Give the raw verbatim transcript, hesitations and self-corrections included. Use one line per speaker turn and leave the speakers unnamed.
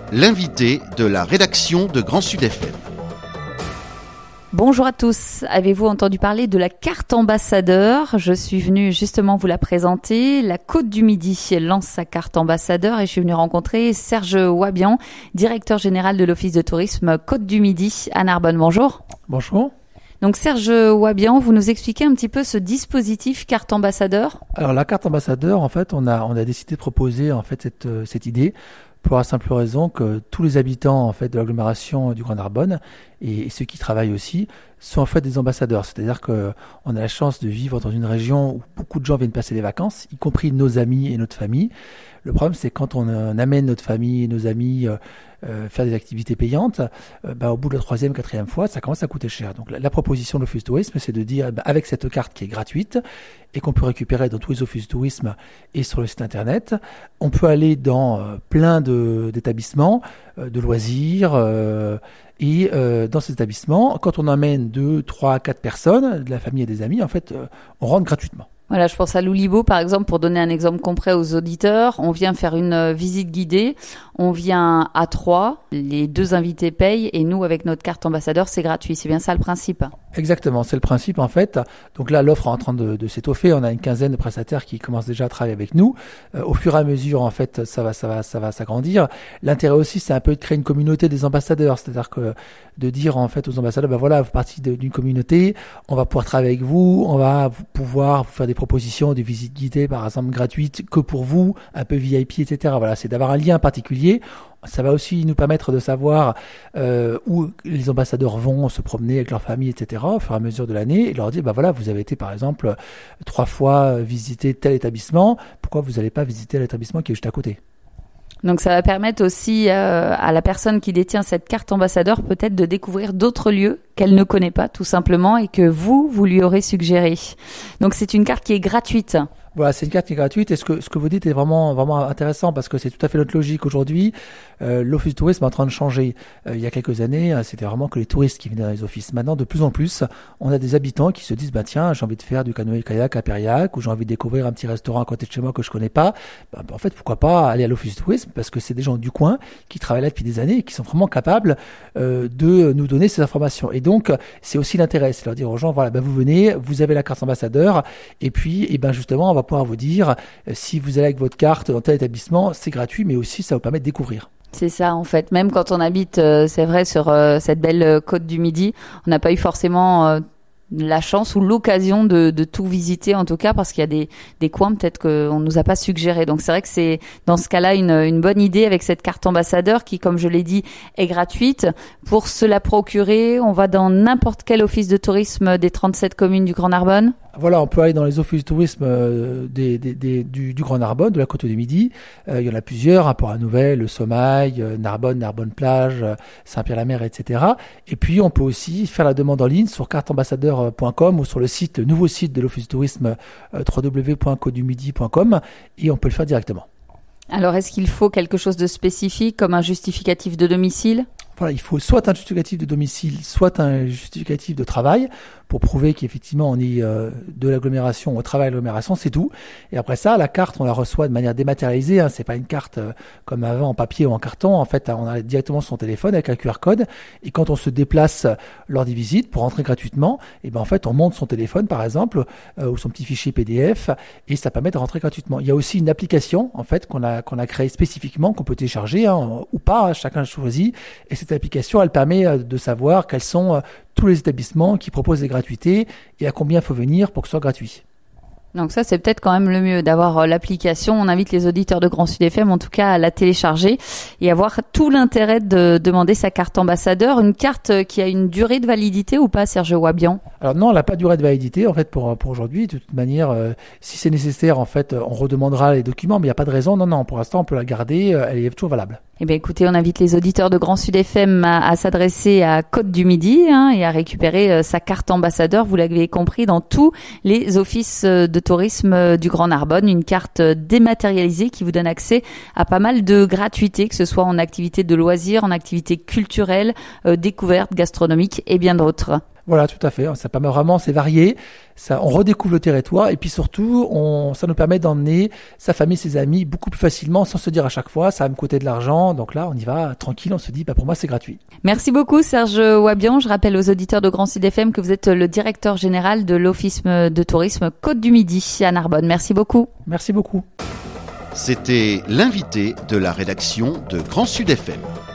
l'invité de la rédaction de Grand Sud F M.
Bonjour à tous. Avez-vous entendu parler de la carte ambassadeur ? Je suis venue justement vous la présenter. La Côte du Midi lance sa carte ambassadeur et je suis venue rencontrer Serge Wabian, directeur général de l'Office de tourisme Côte du Midi à Narbonne. Bonjour.
Bonjour.
Donc Serge Wabian, vous nous expliquez un petit peu ce dispositif carte ambassadeur ?
Alors la carte ambassadeur, en fait, on a on a décidé de proposer en fait cette cette idée pour la simple raison que tous les habitants en fait de l'agglomération du Grand Narbonne et, et ceux qui travaillent aussi sont en fait des ambassadeurs. C'est-à-dire que on a la chance de vivre dans une région où beaucoup de gens viennent passer des vacances, y compris nos amis et notre famille. Le problème, c'est quand on euh, amène notre famille et nos amis euh, euh, faire des activités payantes, euh, bah, au bout de la troisième, quatrième fois, ça commence à coûter cher. Donc la, la proposition de l'Office de tourisme, c'est de dire, bah, avec cette carte qui est gratuite et qu'on peut récupérer dans tous les offices de tourisme et sur le site internet, on peut aller dans euh, plein de, d'établissements, euh, de loisirs, euh, et euh, dans ces établissements, quand on emmène deux, trois, quatre personnes, de la famille et des amis, en fait, euh, on rentre gratuitement.
Voilà, je pense à Loulibo, par exemple, pour donner un exemple concret aux auditeurs. On vient faire une visite guidée, on vient à trois, les deux invités payent et nous, avec notre carte ambassadeur, c'est gratuit. C'est bien ça le principe ?
Exactement, c'est le principe en fait. Donc là, l'offre est en train de, de s'étoffer. On a une quinzaine de prestataires qui commencent déjà à travailler avec nous. Euh, au fur et à mesure, en fait, ça va, ça va, ça va s'agrandir. L'intérêt aussi, c'est un peu de créer une communauté des ambassadeurs, c'est-à-dire que de dire en fait aux ambassadeurs, ben voilà, vous faites partie de, d'une communauté, on va pouvoir travailler avec vous, on va vous, pouvoir vous faire des propositions de visites guidées, par exemple gratuites, que pour vous, un peu V I P, et cetera. Voilà, c'est d'avoir un lien particulier. Ça va aussi nous permettre de savoir euh, où les ambassadeurs vont se promener avec leur famille, et cetera au fur et à mesure de l'année et leur dire, bah voilà, vous avez été par exemple trois fois visiter tel établissement, pourquoi vous n'allez pas visiter l'établissement qui est juste à côté ?
Donc ça va permettre aussi euh, à la personne qui détient cette carte ambassadeur peut-être de découvrir d'autres lieux qu'elle ne connaît pas tout simplement et que vous, vous lui aurez suggéré. Donc c'est une carte qui est gratuite.
Voilà, c'est une carte qui est gratuite et ce que, ce que vous dites est vraiment, vraiment intéressant parce que c'est tout à fait notre logique aujourd'hui. Euh, l'office de tourisme est en train de changer. Euh, il y a quelques années, c'était vraiment que les touristes qui venaient dans les offices. Maintenant, de plus en plus, on a des habitants qui se disent, bah tiens, j'ai envie de faire du canoë-kayak à Périac ou j'ai envie de découvrir un petit restaurant à côté de chez moi que je connais pas. Bah, en fait, pourquoi pas aller à l'office de tourisme parce que c'est des gens du coin qui travaillent là depuis des années et qui sont vraiment capables euh, de nous donner ces informations. Et donc, c'est aussi l'intérêt, c'est de leur dire aux gens, voilà, bah, vous venez, vous avez la carte ambassadeur et puis, et ben justement, on va pouvoir vous dire euh, si vous allez avec votre carte dans tel établissement, c'est gratuit, mais aussi ça vous permet de découvrir.
C'est ça en fait. Même quand on habite, euh, c'est vrai, sur euh, cette belle euh, côte du Midi, on n'a pas eu forcément euh, la chance ou l'occasion de, de tout visiter en tout cas parce qu'il y a des, des coins peut-être qu'on nous a pas suggéré. Donc c'est vrai que c'est dans ce cas-là une, une bonne idée avec cette carte ambassadeur qui, comme je l'ai dit, est gratuite. Pour se la procurer, on va dans n'importe quel office de tourisme des trente-sept communes du Grand Narbonne.
Voilà, on peut aller dans les offices de tourisme euh, des, des, des, du, du Grand Narbonne, de la Côte du Midi. Euh, il y en a plusieurs, hein, Port-la-Nouvelle, le Sommail, euh, Narbonne, Narbonne-Plage, euh, Saint-Pierre-la-Mer, et cetera. Et puis, on peut aussi faire la demande en ligne sur carte ambassadeur point com ou sur le site, le nouveau site de l'office de tourisme euh, w w w point côte du midi point com et on peut le faire directement.
Alors, est-ce qu'il faut quelque chose de spécifique comme un justificatif de domicile ?
Voilà, il faut soit un justificatif de domicile, soit un justificatif de travail pour prouver qu'effectivement on est euh, de l'agglomération, on travaille à l'agglomération, c'est tout. Et après ça, la carte, on la reçoit de manière dématérialisée. Hein, c'est pas une carte euh, comme avant en papier ou en carton. En fait, on a directement son téléphone avec un Q R code. Et quand on se déplace lors des visites pour rentrer gratuitement, et ben en fait, on monte son téléphone par exemple euh, ou son petit fichier P D F et ça permet de rentrer gratuitement. Il y a aussi une application en fait qu'on a qu'on a créée spécifiquement qu'on peut télécharger hein, ou pas, hein, chacun choisit. Et cette application, elle permet de savoir quels sont tous les établissements qui proposent des gratuités et à combien il faut venir pour que ce soit gratuit.
Donc ça, c'est peut-être quand même le mieux d'avoir l'application. On invite les auditeurs de Grand Sud F M, en tout cas, à la télécharger et avoir tout l'intérêt de demander sa carte ambassadeur. Une carte qui a une durée de validité ou pas, Serge Wabian ?
Alors non, elle n'a pas de durée de validité en fait pour pour aujourd'hui. De toute manière, euh, si c'est nécessaire, en fait, on redemandera les documents, mais il n'y a pas de raison. Non, non, pour l'instant, on peut la garder. Elle est toujours valable.
Eh bien, écoutez, on invite les auditeurs de Grand Sud F M à, à s'adresser à Côte du Midi hein, et à récupérer euh, sa carte ambassadeur. Vous l'avez compris, dans tous les offices de tourisme du Grand Narbonne, une carte dématérialisée qui vous donne accès à pas mal de gratuités, que ce soit en activité de loisirs, en activité culturelle, euh, découverte, gastronomique et bien d'autres.
Voilà, tout à fait. Ça permet vraiment, c'est varié. Ça, on redécouvre le territoire et puis surtout, on, ça nous permet d'emmener sa famille, ses amis beaucoup plus facilement sans se dire à chaque fois, ça va me coûter de l'argent. Donc là, on y va tranquille, on se dit, bah, pour moi, c'est gratuit.
Merci beaucoup, Serge Wabian. Je rappelle aux auditeurs de Grand Sud F M que vous êtes le directeur général de l'Office de tourisme Côte du Midi à Narbonne. Merci beaucoup.
Merci beaucoup.
C'était l'invité de la rédaction de Grand Sud F M.